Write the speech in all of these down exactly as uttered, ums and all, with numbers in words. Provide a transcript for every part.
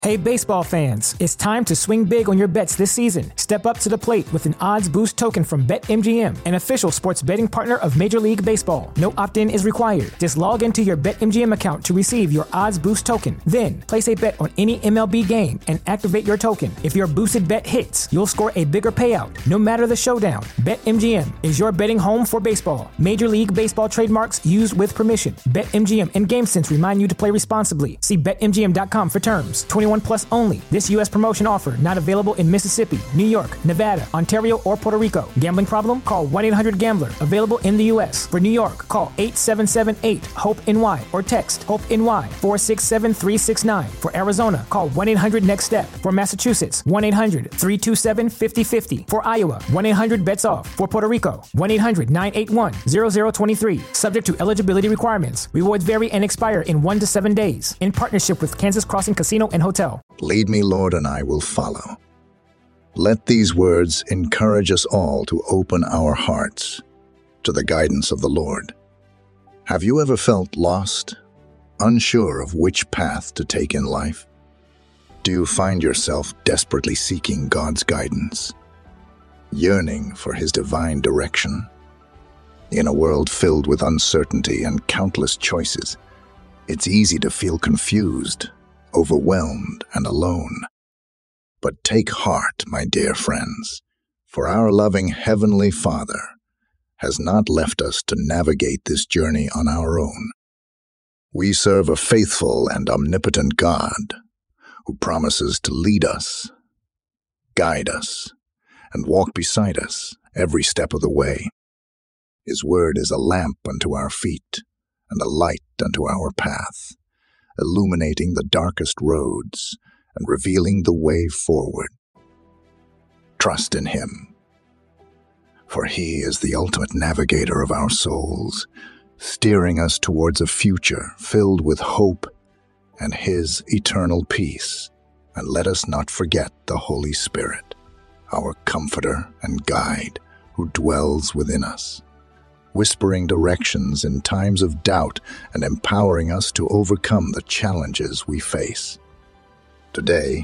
Hey baseball fans, it's time to swing big on your bets this season. Step up to the plate with an odds boost token from BetMGM, an official sports betting partner of Major League Baseball. No opt-in is required. Just log into your BetMGM account to receive your odds boost token. Then, place a bet on any M L B game and activate your token. If your boosted bet hits, you'll score a bigger payout, no matter the showdown. BetMGM is your betting home for baseball. Major League Baseball trademarks used with permission. BetMGM and GameSense remind you to play responsibly. See Bet M G M dot com for terms. twenty-one plus only. This U S promotion offer not available in Mississippi, New York, Nevada, Ontario, or Puerto Rico. Gambling problem? Call one eight hundred gambler. Available in the U S. For New York, call eight seven seven eight HOPE N Y or text HOPE-NY four six seven three six nine. For Arizona, call one eight hundred next step. For Massachusetts, one eight hundred three two seven five zero five zero. For Iowa, one eight hundred bets off. For Puerto Rico, one eight hundred nine eight one zero zero two three. Subject to eligibility requirements. Rewards vary and expire in one to seven days. In partnership with Kansas Crossing Casino and Hotel. Lead me, Lord, and I will follow. Let these words encourage us all to open our hearts to the guidance of the Lord. Have you ever felt lost, unsure of which path to take in life? Do you find yourself desperately seeking God's guidance, yearning for His divine direction? In a world filled with uncertainty and countless choices, it's easy to feel confused, overwhelmed, and alone. But take heart, my dear friends, for our loving Heavenly Father has not left us to navigate this journey on our own. We serve a faithful and omnipotent God who promises to lead us, guide us, and walk beside us every step of the way. His word is a lamp unto our feet and a light unto our path, illuminating the darkest roads and revealing the way forward. Trust in Him, for He is the ultimate navigator of our souls, steering us towards a future filled with hope and His eternal peace. And let us not forget the Holy Spirit, our comforter and guide, who dwells within us, whispering directions in times of doubt and empowering us to overcome the challenges we face. Today,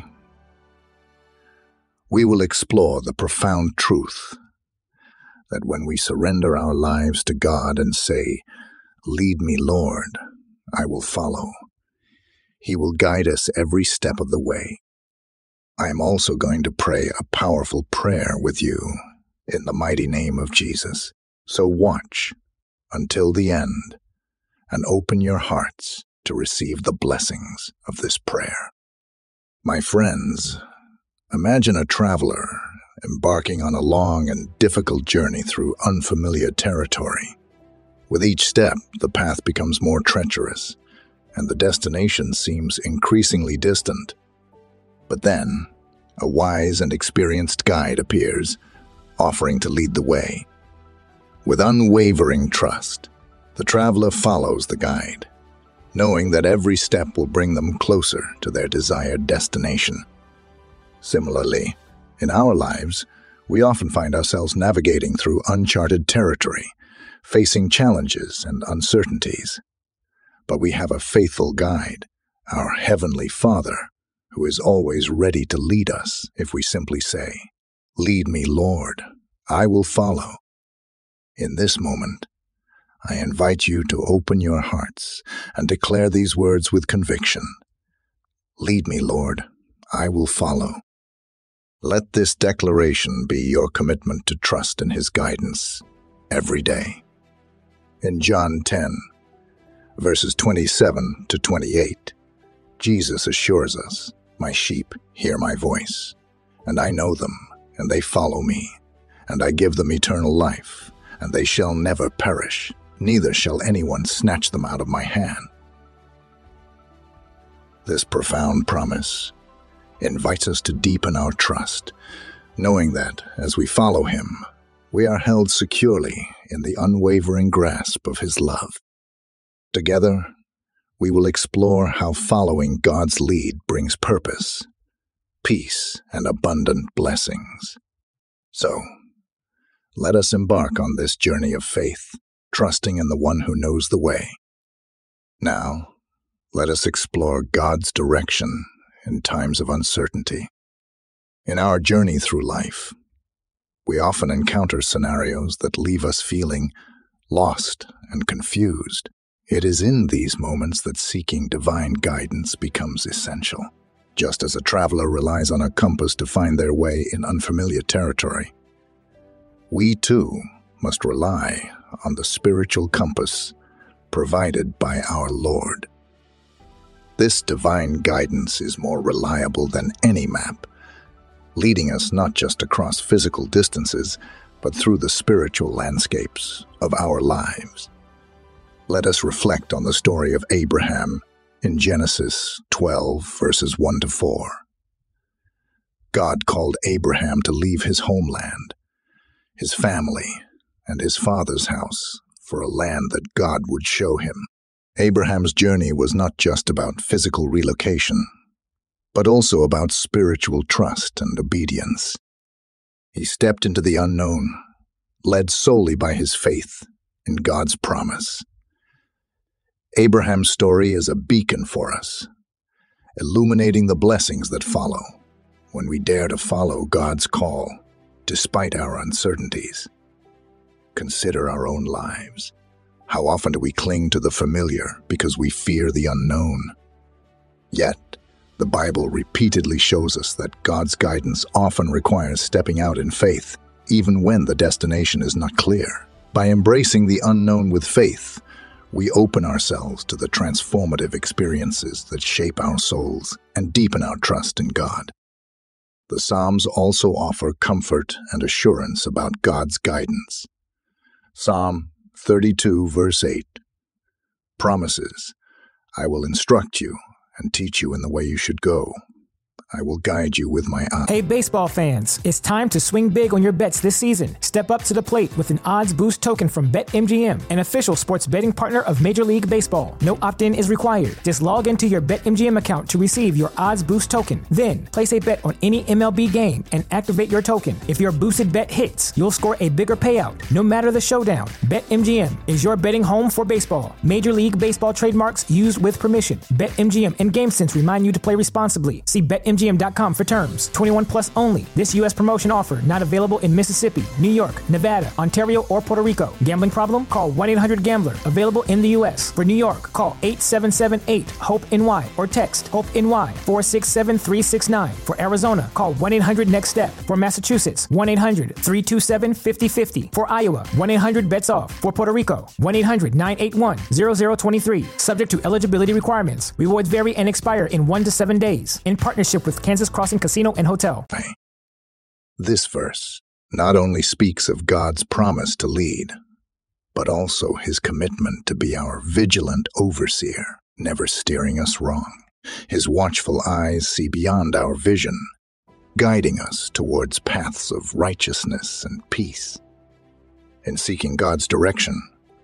we will explore the profound truth that when we surrender our lives to God and say, "Lead me, Lord, I will follow," He will guide us every step of the way. I am also going to pray a powerful prayer with you in the mighty name of Jesus. So watch until the end and open your hearts to receive the blessings of this prayer. My friends, imagine a traveler embarking on a long and difficult journey through unfamiliar territory. With each step, the path becomes more treacherous, and the destination seems increasingly distant. But then, a wise and experienced guide appears, offering to lead the way. With unwavering trust, the traveler follows the guide, knowing that every step will bring them closer to their desired destination. Similarly, in our lives, we often find ourselves navigating through uncharted territory, facing challenges and uncertainties. But we have a faithful guide, our Heavenly Father, who is always ready to lead us if we simply say, "Lead me, Lord, I will follow." In this moment, I invite you to open your hearts and declare these words with conviction. "Lead me, Lord, I will follow." Let this declaration be your commitment to trust in His guidance every day. In John ten, verses twenty-seven to twenty-eight, Jesus assures us, "My sheep hear my voice, and I know them, and they follow me, and I give them eternal life, and they shall never perish, neither shall anyone snatch them out of my hand." This profound promise invites us to deepen our trust, knowing that, as we follow Him, we are held securely in the unwavering grasp of His love. Together, we will explore how following God's lead brings purpose, peace, and abundant blessings. So, let us embark on this journey of faith, trusting in the one who knows the way. Now, let us explore God's direction in times of uncertainty. In our journey through life, we often encounter scenarios that leave us feeling lost and confused. It is in these moments that seeking divine guidance becomes essential. Just as a traveler relies on a compass to find their way in unfamiliar territory, we too must rely on the spiritual compass provided by our Lord. This divine guidance is more reliable than any map, leading us not just across physical distances, but through the spiritual landscapes of our lives. Let us reflect on the story of Abraham in Genesis twelve, verses one to four. God called Abraham to leave his homeland, his family, and his father's house for a land that God would show him. Abraham's journey was not just about physical relocation, but also about spiritual trust and obedience. He stepped into the unknown, led solely by his faith in God's promise. Abraham's story is a beacon for us, illuminating the blessings that follow when we dare to follow God's call, despite our uncertainties. Consider our own lives. How often do we cling to the familiar because we fear the unknown? Yet, the Bible repeatedly shows us that God's guidance often requires stepping out in faith, even when the destination is not clear. By embracing the unknown with faith, we open ourselves to the transformative experiences that shape our souls and deepen our trust in God. The Psalms also offer comfort and assurance about God's guidance. Psalm thirty-two, verse eight, promises, "I will instruct you and teach you in the way you should go. I will guide you with my eye." Hey, baseball fans, it's time to swing big on your bets this season. Step up to the plate with an odds boost token from BetMGM, an official sports betting partner of Major League Baseball. No opt-in is required. Just log into your BetMGM account to receive your odds boost token. Then, place a bet on any M L B game and activate your token. If your boosted bet hits, you'll score a bigger payout, no matter the showdown. BetMGM is your betting home for baseball. Major League Baseball trademarks used with permission. BetMGM and GameSense remind you to play responsibly. See BetMGM dot com for terms. twenty-one plus only. This U S promotion offer not available in Mississippi, New York, Nevada, Ontario, or Puerto Rico. Gambling problem? Call one eight hundred gambler. Available in the U S. For New York, call eight seven seven eight hope N Y or text HOPE-NY four six seven three six nine. For Arizona, call one eight hundred next step. For Massachusetts, one eight hundred three two seven five zero five zero. For Iowa, one eight hundred bets off. For Puerto Rico, one eight hundred nine eight one zero zero two three. Subject to eligibility requirements. Rewards vary and expire in one to seven days. In partnership with Kansas Crossing Casino and Hotel. This verse not only speaks of God's promise to lead, but also his commitment to be our vigilant overseer, never steering us wrong. His watchful eyes see beyond our vision, guiding us towards paths of righteousness and peace. In seeking God's direction,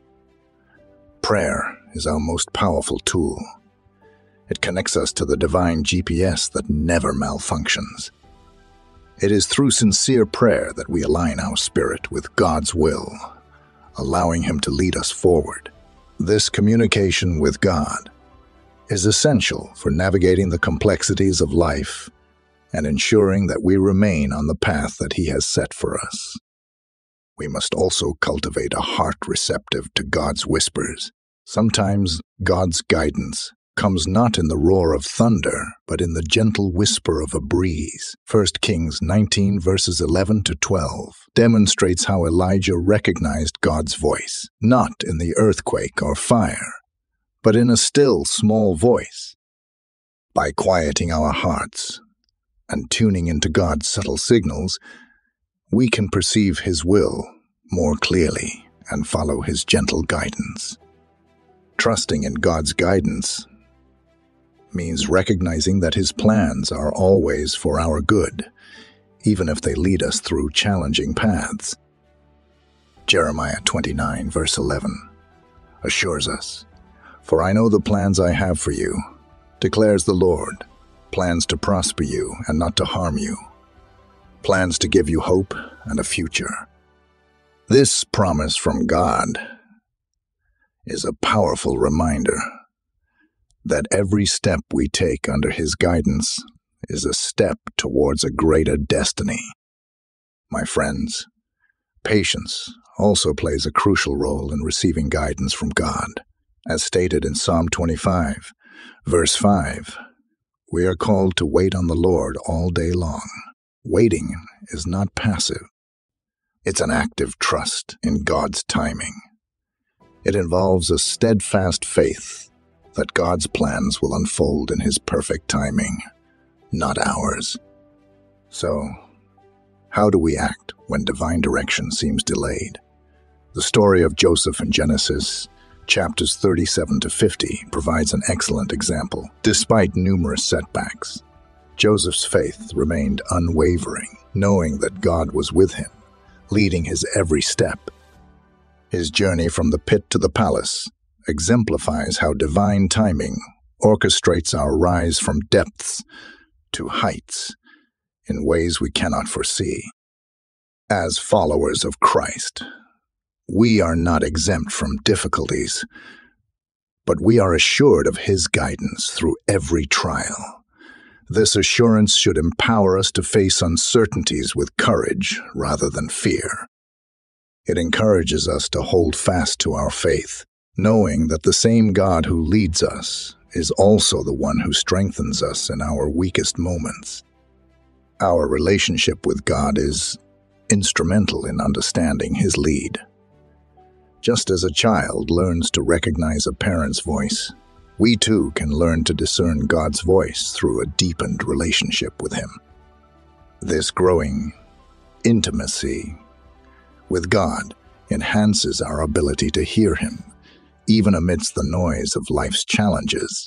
prayer is our most powerful tool. It connects us to the divine G P S that never malfunctions. It is through sincere prayer that we align our spirit with God's will, allowing him to lead us forward. This communication with God is essential for navigating the complexities of life and ensuring that we remain on the path that he has set for us. We must also cultivate a heart receptive to God's whispers. Sometimes God's guidance comes not in the roar of thunder, but in the gentle whisper of a breeze. First Kings nineteen, verses eleven to twelve, demonstrates how Elijah recognized God's voice, not in the earthquake or fire, but in a still, small voice. By quieting our hearts and tuning into God's subtle signals, we can perceive his will more clearly and follow his gentle guidance. Trusting in God's guidance means recognizing that his plans are always for our good, even if they lead us through challenging paths. Jeremiah twenty-nine, verse eleven, assures us, "For I know the plans I have for you, declares the Lord, plans to prosper you and not to harm you, plans to give you hope and a future." This promise from God is a powerful reminder that every step we take under His guidance is a step towards a greater destiny. My friends, patience also plays a crucial role in receiving guidance from God. As stated in Psalm twenty-five, verse five, we are called to wait on the Lord all day long. Waiting is not passive. It's an active trust in God's timing. It involves a steadfast faith that God's plans will unfold in His perfect timing, not ours. So, how do we act when divine direction seems delayed? The story of Joseph in Genesis, chapters thirty-seven to fifty, provides an excellent example. Despite numerous setbacks, Joseph's faith remained unwavering, knowing that God was with him, leading his every step. His journey from the pit to the palace exemplifies how divine timing orchestrates our rise from depths to heights in ways we cannot foresee. As followers of Christ, we are not exempt from difficulties, but we are assured of His guidance through every trial. This assurance should empower us to face uncertainties with courage rather than fear. It encourages us to hold fast to our faith, knowing that the same God who leads us is also the one who strengthens us in our weakest moments. Our relationship with God is instrumental in understanding His lead. Just as a child learns to recognize a parent's voice, we too can learn to discern God's voice through a deepened relationship with Him. This growing intimacy with God enhances our ability to hear Him, even amidst the noise of life's challenges.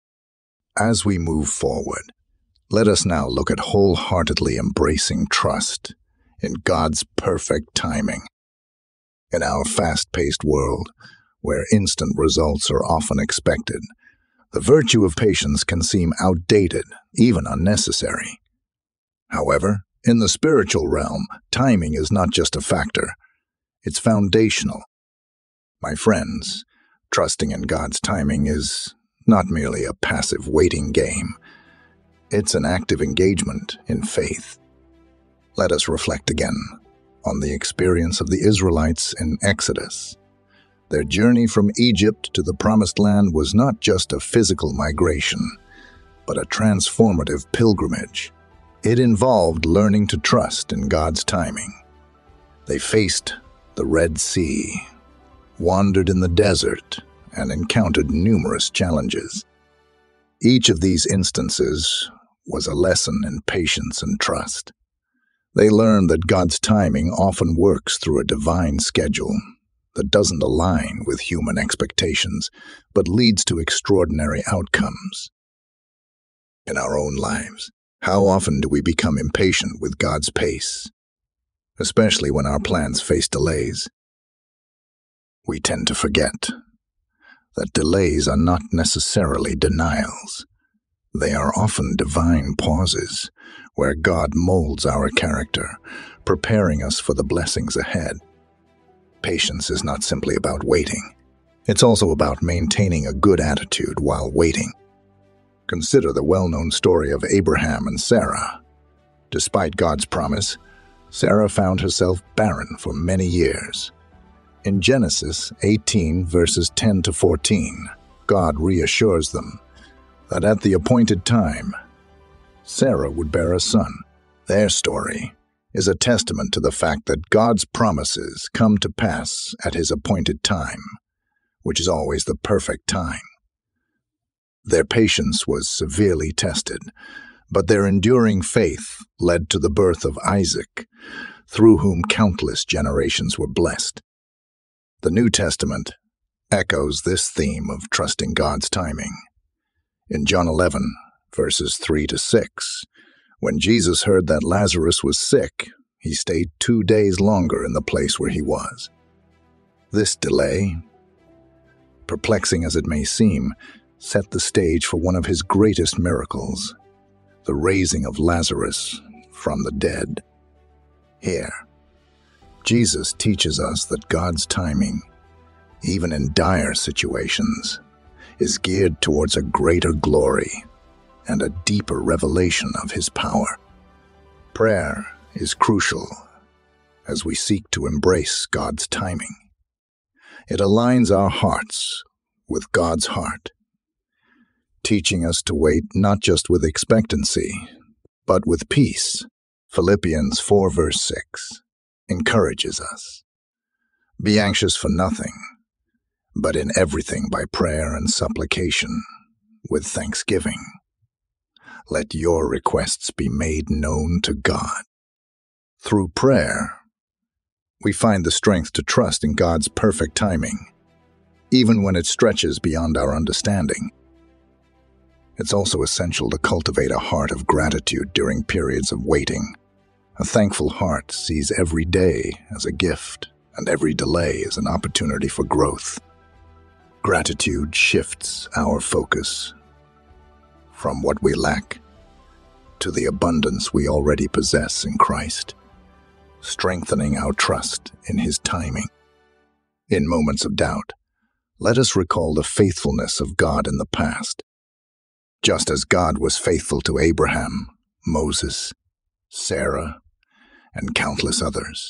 As we move forward, let us now look at wholeheartedly embracing trust in God's perfect timing. In our fast-paced world, where instant results are often expected, the virtue of patience can seem outdated, even unnecessary. However, in the spiritual realm, timing is not just a factor, it's foundational. My friends, trusting in God's timing is not merely a passive waiting game. It's an active engagement in faith. Let us reflect again on the experience of the Israelites in Exodus. Their journey from Egypt to the Promised Land was not just a physical migration, but a transformative pilgrimage. It involved learning to trust in God's timing. They faced the Red Sea, wandered in the desert, and encountered numerous challenges. Each of these instances was a lesson in patience and trust. They learned that God's timing often works through a divine schedule that doesn't align with human expectations, but leads to extraordinary outcomes. In our own lives, how often do we become impatient with God's pace, especially when our plans face delays? We tend to forget that delays are not necessarily denials. They are often divine pauses where God molds our character, preparing us for the blessings ahead. Patience is not simply about waiting. It's also about maintaining a good attitude while waiting. Consider the well-known story of Abraham and Sarah. Despite God's promise, Sarah found herself barren for many years. In Genesis eighteen, verses ten to fourteen, God reassures them that at the appointed time, Sarah would bear a son. Their story is a testament to the fact that God's promises come to pass at His appointed time, which is always the perfect time. Their patience was severely tested, but their enduring faith led to the birth of Isaac, through whom countless generations were blessed. The New Testament echoes this theme of trusting God's timing. In John eleven, verses three to six, when Jesus heard that Lazarus was sick, he stayed two days longer in the place where he was. This delay, perplexing as it may seem, set the stage for one of His greatest miracles, the raising of Lazarus from the dead. Here, Jesus teaches us that God's timing, even in dire situations, is geared towards a greater glory and a deeper revelation of His power. Prayer is crucial as we seek to embrace God's timing. It aligns our hearts with God's heart, teaching us to wait not just with expectancy, but with peace. Philippians four verse six encourages us. Be anxious for nothing, but in everything by prayer and supplication, with thanksgiving. Let your requests be made known to God. Through prayer, we find the strength to trust in God's perfect timing, even when it stretches beyond our understanding. It's also essential to cultivate a heart of gratitude during periods of waiting. A thankful heart sees every day as a gift, and every delay as an opportunity for growth. Gratitude shifts our focus from what we lack to the abundance we already possess in Christ, strengthening our trust in His timing. In moments of doubt, let us recall the faithfulness of God in the past. Just as God was faithful to Abraham, Moses, Sarah, and countless others,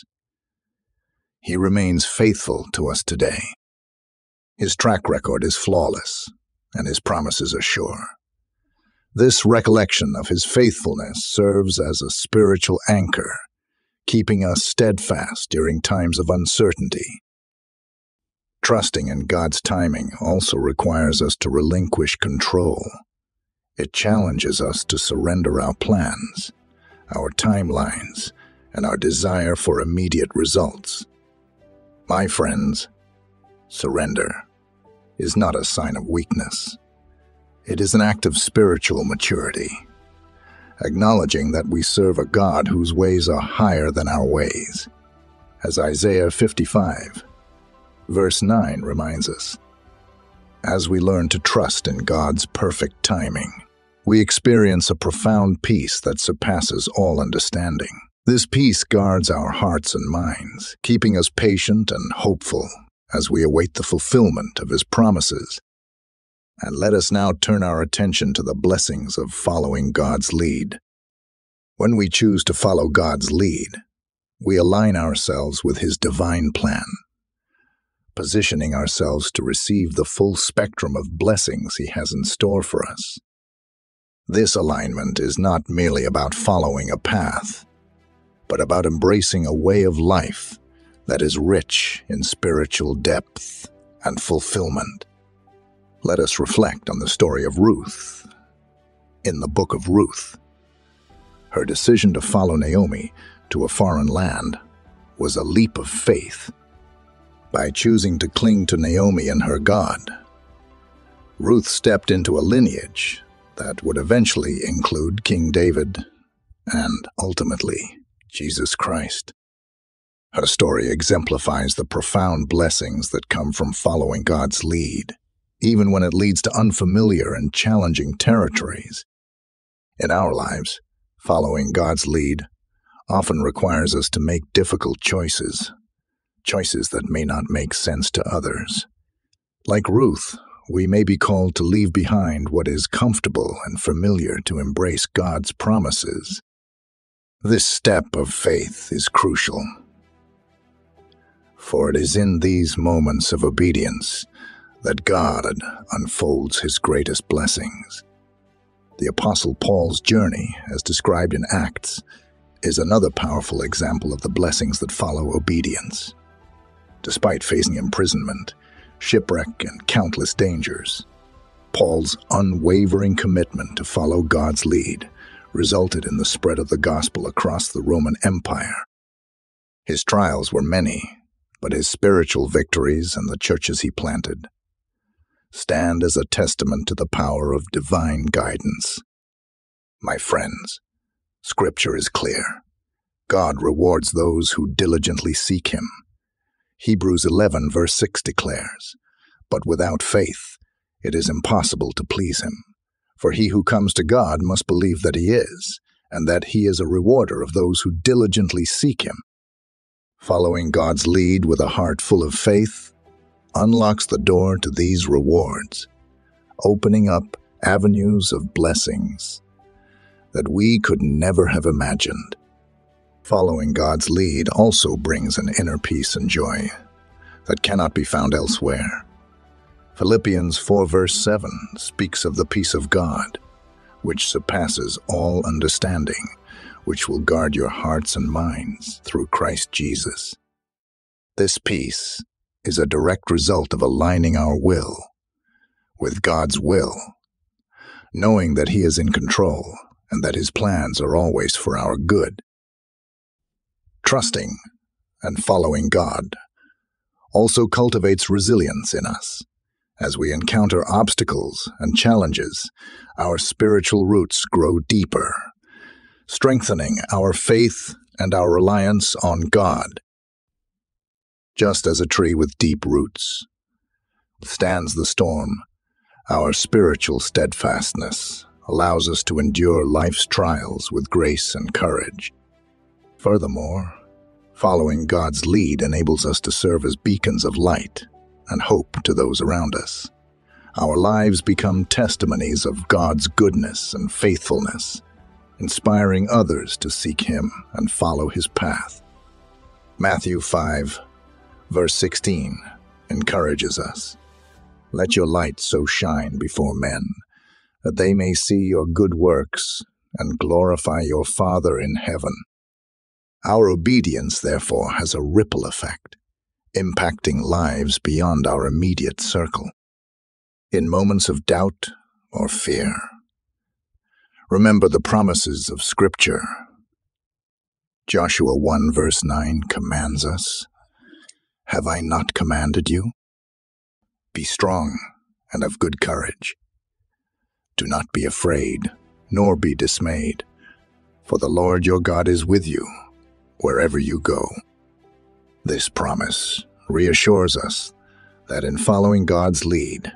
He remains faithful to us today. His track record is flawless, and His promises are sure. This recollection of His faithfulness serves as a spiritual anchor, keeping us steadfast during times of uncertainty. Trusting in God's timing also requires us to relinquish control. It challenges us to surrender our plans, our timelines, and our desire for immediate results. My friends, surrender is not a sign of weakness. It is an act of spiritual maturity, acknowledging that we serve a God whose ways are higher than our ways. As Isaiah fifty-five, verse nine reminds us, as we learn to trust in God's perfect timing, we experience a profound peace that surpasses all understanding. This peace guards our hearts and minds, keeping us patient and hopeful as we await the fulfillment of His promises. And let us now turn our attention to the blessings of following God's lead. When we choose to follow God's lead, we align ourselves with His divine plan, positioning ourselves to receive the full spectrum of blessings He has in store for us. This alignment is not merely about following a path, but about embracing a way of life that is rich in spiritual depth and fulfillment. Let us reflect on the story of Ruth. In the book of Ruth, her decision to follow Naomi to a foreign land was a leap of faith. By choosing to cling to Naomi and her God, Ruth stepped into a lineage that would eventually include King David and, ultimately, Jesus Christ. Her story exemplifies the profound blessings that come from following God's lead, even when it leads to unfamiliar and challenging territories. In our lives, following God's lead often requires us to make difficult choices, choices that may not make sense to others. Like Ruth, we may be called to leave behind what is comfortable and familiar to embrace God's promises. This step of faith is crucial, for it is in these moments of obedience that God unfolds His greatest blessings. The Apostle Paul's journey, as described in Acts, is another powerful example of the blessings that follow obedience. Despite facing imprisonment, shipwreck, and countless dangers, Paul's unwavering commitment to follow God's lead resulted in the spread of the gospel across the Roman Empire. His trials were many, but his spiritual victories and the churches he planted stand as a testament to the power of divine guidance. My friends, Scripture is clear. God rewards those who diligently seek Him. Hebrews eleven verse six declares, "But without faith it is impossible to please Him. For he who comes to God must believe that He is, and that He is a rewarder of those who diligently seek Him." Following God's lead with a heart full of faith unlocks the door to these rewards. opening up avenues of blessings that we could never have imagined. Following God's lead also brings an inner peace and joy that cannot be found elsewhere. Philippians four verse seven speaks of the peace of God, which surpasses all understanding, which will guard your hearts and minds through Christ Jesus. This peace is a direct result of aligning our will with God's will, knowing that He is in control and that His plans are always for our good. Trusting and following God also cultivates resilience in us. As we encounter obstacles and challenges, our spiritual roots grow deeper, strengthening our faith and our reliance on God. Just as a tree with deep roots withstands the storm, our spiritual steadfastness allows us to endure life's trials with grace and courage. Furthermore, following God's lead enables us to serve as beacons of light and hope to those around us. Our lives become testimonies of God's goodness and faithfulness, inspiring others to seek Him and follow His path. Matthew five, verse sixteen, encourages us, "Let your light so shine before men, that they may see your good works and glorify your Father in heaven." Our obedience, therefore, has a ripple effect, impacting lives beyond our immediate circle. In moments of doubt or fear, remember the promises of Scripture. Joshua one verse nine commands us, "Have I not commanded you? Be strong and of good courage. Do not be afraid, nor be dismayed, for the Lord your God is with you wherever you go." This promise reassures us that in following God's lead,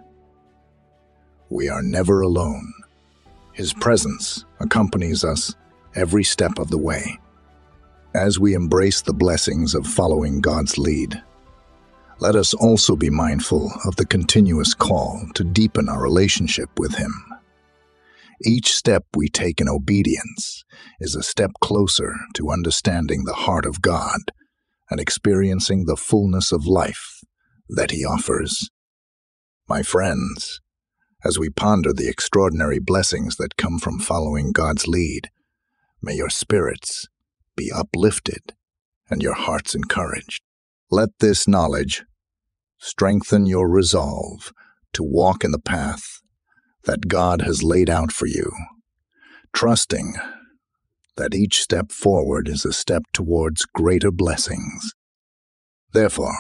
we are never alone. His presence accompanies us every step of the way. As we embrace the blessings of following God's lead, let us also be mindful of the continuous call to deepen our relationship with Him. Each step we take in obedience is a step closer to understanding the heart of God and experiencing the fullness of life that He offers. My friends, as we ponder the extraordinary blessings that come from following God's lead, may your spirits be uplifted and your hearts encouraged. Let this knowledge strengthen your resolve to walk in the path that God has laid out for you, trusting that each step forward is a step towards greater blessings. Therefore,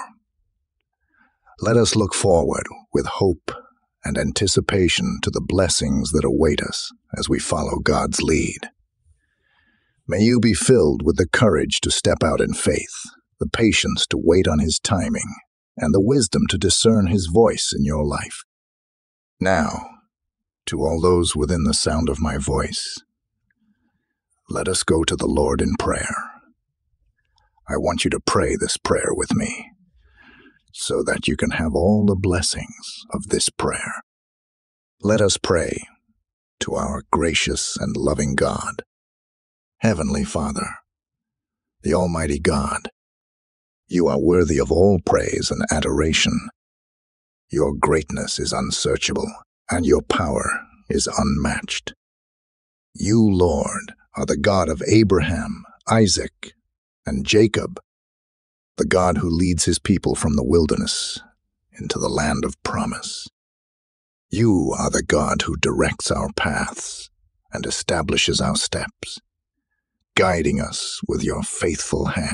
let us look forward with hope and anticipation to the blessings that await us as we follow God's lead. May you be filled with the courage to step out in faith, the patience to wait on His timing, and the wisdom to discern His voice in your life. Now, to all those within the sound of my voice, let us go to the Lord in prayer. I want you to pray this prayer with me, so that you can have all the blessings of this prayer. Let us pray to our gracious and loving God. Heavenly Father, the Almighty God, you are worthy of all praise and adoration. Your greatness is unsearchable, and your power is unmatched. You, Lord, are the God of Abraham, Isaac, and Jacob, the God who leads His people from the wilderness into the land of promise. You are the God who directs our paths and establishes our steps, guiding us with your faithful hand.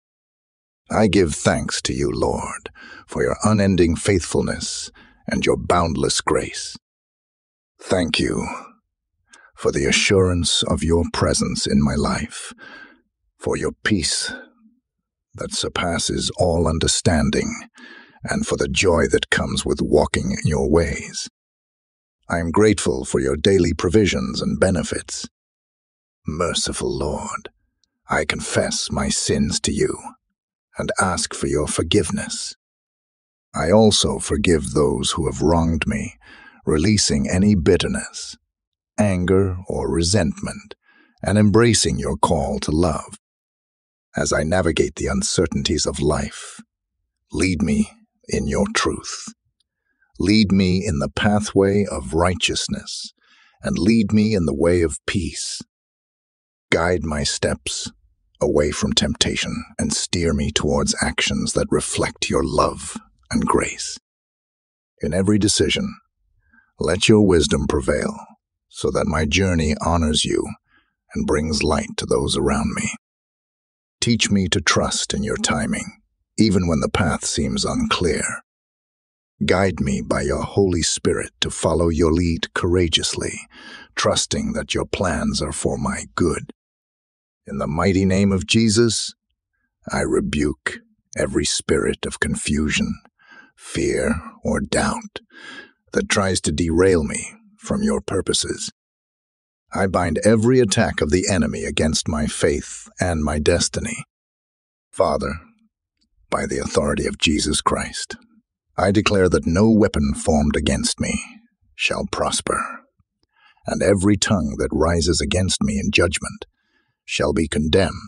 I give thanks to you, Lord, for your unending faithfulness and your boundless grace. Thank you for the assurance of your presence in my life, for your peace that surpasses all understanding, and for the joy that comes with walking in your ways. I am grateful for your daily provisions and benefits. Merciful Lord, I confess my sins to you and ask for your forgiveness. I also forgive those who have wronged me, releasing any bitterness, anger, or resentment, and embracing your call to love. As I navigate the uncertainties of life, lead me in your truth. Lead me in the pathway of righteousness, and lead me in the way of peace. Guide my steps away from temptation and steer me towards actions that reflect your love and grace. In every decision, let your wisdom prevail so that my journey honors you and brings light to those around me. Teach me to trust in your timing, even when the path seems unclear. Guide me by your Holy Spirit to follow your lead courageously, trusting that your plans are for my good. In the mighty name of Jesus, I rebuke every spirit of confusion, fear, or doubt that tries to derail me from your purposes. I bind every attack of the enemy against my faith and my destiny. Father, by the authority of Jesus Christ, I declare that no weapon formed against me shall prosper, and every tongue that rises against me in judgment shall be condemned.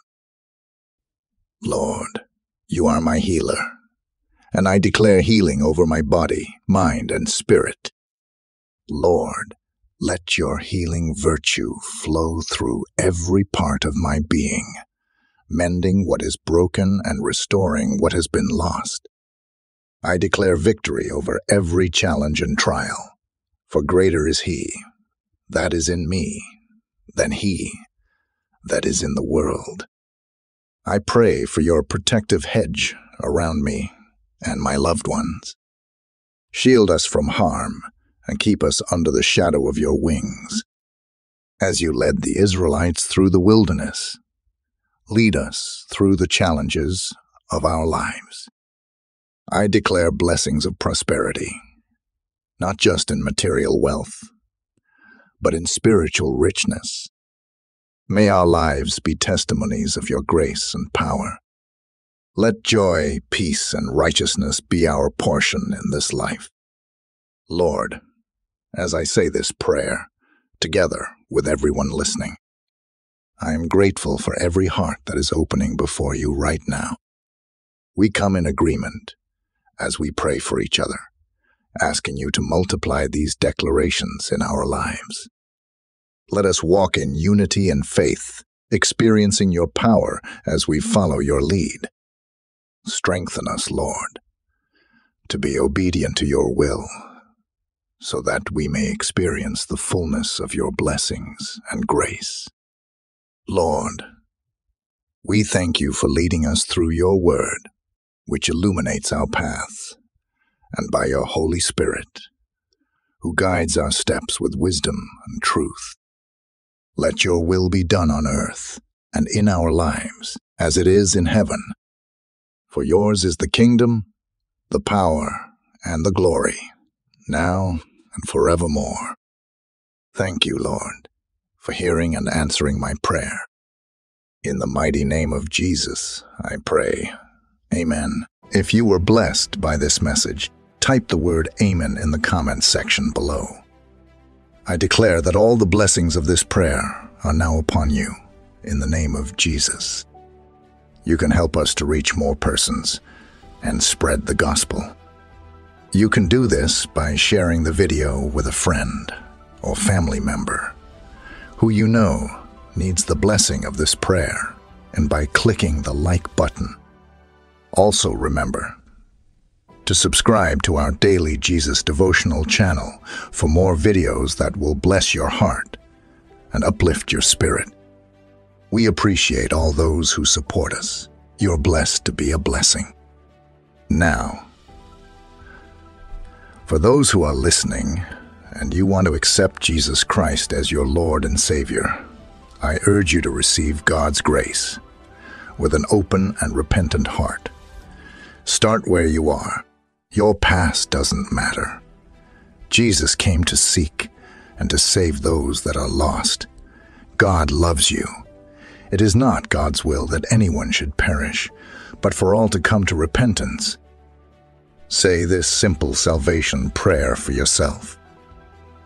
Lord, you are my healer, and I declare healing over my body, mind, and spirit. Lord, let your healing virtue flow through every part of my being, mending what is broken and restoring what has been lost. I declare victory over every challenge and trial, for greater is he that is in me than he that is in the world. I pray for your protective hedge around me and my loved ones. Shield us from harm and keep us under the shadow of your wings. As you led the Israelites through the wilderness, lead us through the challenges of our lives. I declare blessings of prosperity, not just in material wealth, but in spiritual richness. May our lives be testimonies of your grace and power. Let joy, peace, and righteousness be our portion in this life. Lord, as I say this prayer, together with everyone listening, I am grateful for every heart that is opening before you right now. We come in agreement as we pray for each other, asking you to multiply these declarations in our lives. Let us walk in unity and faith, experiencing your power as we follow your lead. Strengthen us, Lord, to be obedient to your will, so that we may experience the fullness of your blessings and grace. Lord, we thank you for leading us through your word, which illuminates our paths, and by your Holy Spirit, who guides our steps with wisdom and truth. Let your will be done on earth and in our lives as it is in heaven. For yours is the kingdom, the power, and the glory, now and forevermore. Thank you, Lord, for hearing and answering my prayer. In the mighty name of Jesus, I pray. Amen. If you were blessed by this message, type the word Amen in the comments section below. I declare that all the blessings of this prayer are now upon you, in the name of Jesus. You can help us to reach more persons and spread the gospel. You can do this by sharing the video with a friend or family member who you know needs the blessing of this prayer, and by clicking the like button. Also remember to subscribe to our daily Jesus devotional channel for more videos that will bless your heart and uplift your spirit. We appreciate all those who support us. You're blessed to be a blessing. Now, for those who are listening and you want to accept Jesus Christ as your Lord and Savior, I urge you to receive God's grace with an open and repentant heart. Start where you are. Your past doesn't matter. Jesus came to seek and to save those that are lost. God loves you. It is not God's will that anyone should perish, but for all to come to repentance. Say this simple salvation prayer for yourself.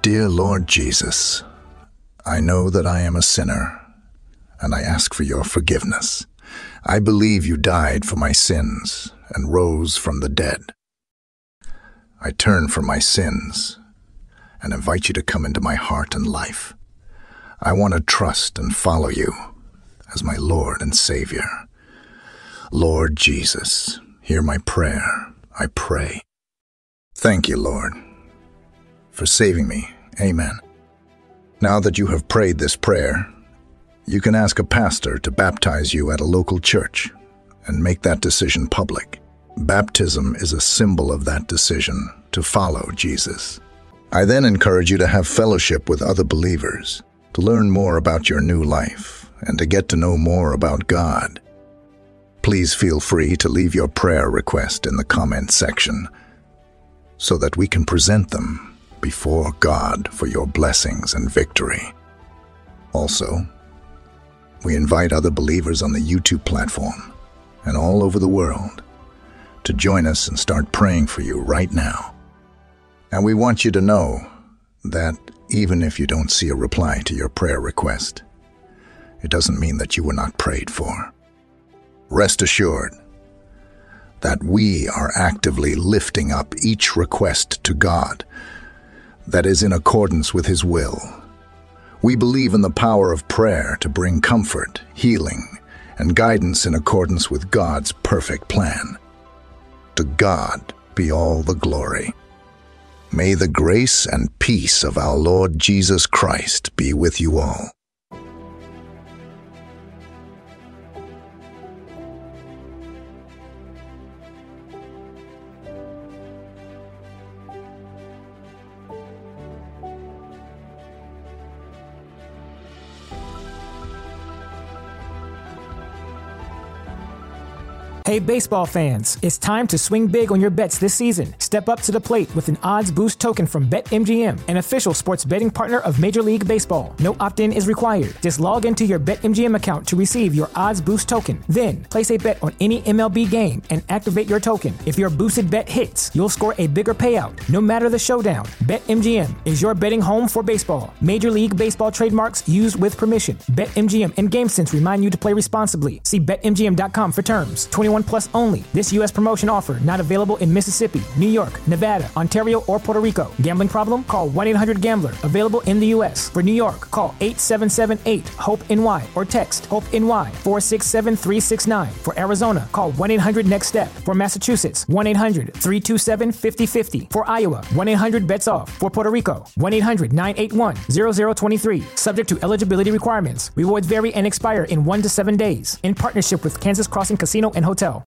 Dear Lord Jesus, I know that I am a sinner, and I ask for your forgiveness. I believe you died for my sins and rose from the dead. I turn from my sins and invite you to come into my heart and life. I want to trust and follow you as my Lord and Savior. Lord Jesus, hear my prayer, I pray. Thank you, Lord, for saving me. Amen. Now that you have prayed this prayer, you can ask a pastor to baptize you at a local church and make that decision public. Baptism is a symbol of that decision to follow Jesus. I then encourage you to have fellowship with other believers, to learn more about your new life, and to get to know more about God. Please feel free to leave your prayer request in the comment section so that we can present them before God for your blessings and victory. Also, we invite other believers on the YouTube platform and all over the world to join us and start praying for you right now. And we want you to know that even if you don't see a reply to your prayer request, it doesn't mean that you were not prayed for. Rest assured that we are actively lifting up each request to God that is in accordance with His will. We believe in the power of prayer to bring comfort, healing, and guidance in accordance with God's perfect plan. To God be all the glory. May the grace and peace of our Lord Jesus Christ be with you all. Hey baseball fans, it's time to swing big on your bets this season. Step up to the plate with an odds boost token from BetMGM, an official sports betting partner of Major League Baseball. No opt-in is required. Just log into your BetMGM account to receive your odds boost token. Then, place a bet on any M L B game and activate your token. If your boosted bet hits, you'll score a bigger payout, no matter the showdown. BetMGM is your betting home for baseball. Major League Baseball trademarks used with permission. BetMGM and GameSense remind you to play responsibly. See Bet M G M dot com for terms. twenty-one plus only. This U S promotion offer not available in Mississippi, New York, Nevada, Ontario, or Puerto Rico. Gambling problem? Call one eight hundred gambler. Available in the U S. For New York, call eight seven seven eight hope N Y or text HOPE-NY four six seven three six nine. For Arizona, call one eight hundred next step. For Massachusetts, one eight hundred three two seven five zero five zero. For Iowa, one eight hundred bets off. For Puerto Rico, one eight hundred nine eight one zero zero two three. Subject to eligibility requirements. Rewards vary and expire in one to seven days. In partnership with Kansas Crossing Casino and Hotel.